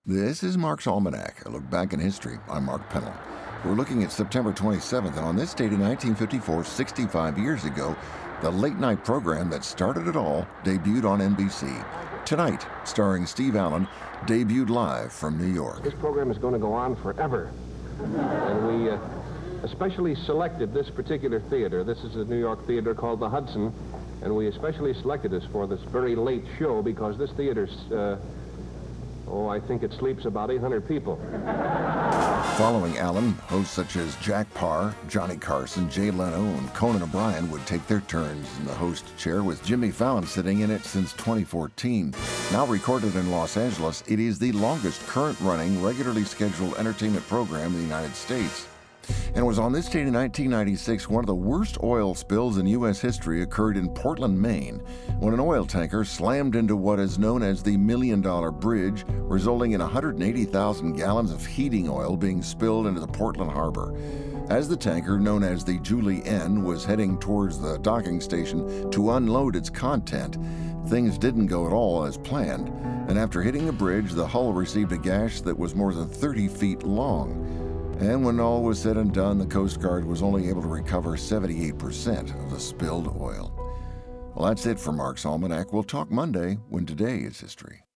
This is Mark's Almanac, a look back in history. I'm Mark Pennell. We're looking at September 27th, and on this date in 1954, 65 years ago, the late-night program that started it all debuted on NBC. Tonight, starring Steve Allen, debuted live from New York. This program is going to go on forever, and we especially selected this particular theater. This is a New York theater called the Hudson, and we especially selected this for this very late show because this theater's I think it sleeps about 800 people. Following Allen, hosts such as Jack Parr, Johnny Carson, Jay Leno, and Conan O'Brien would take their turns in the host chair, with Jimmy Fallon sitting in it since 2014. Now recorded in Los Angeles, it is the longest current-running, regularly scheduled entertainment program in the United States. And it was on this date in 1996, one of the worst oil spills in U.S. history occurred in Portland, Maine, when an oil tanker slammed into what is known as the $1 Million Bridge, resulting in 180,000 gallons of heating oil being spilled into the Portland harbor. As the tanker, known as the Julie N, was heading towards the docking station to unload its content, things didn't go at all as planned, and after hitting the bridge, the hull received a gash that was more than 30 feet long. And when all was said and done, the Coast Guard was only able to recover 78% of the spilled oil. Well, that's it for Mark's Almanac. We'll talk Monday when today is history.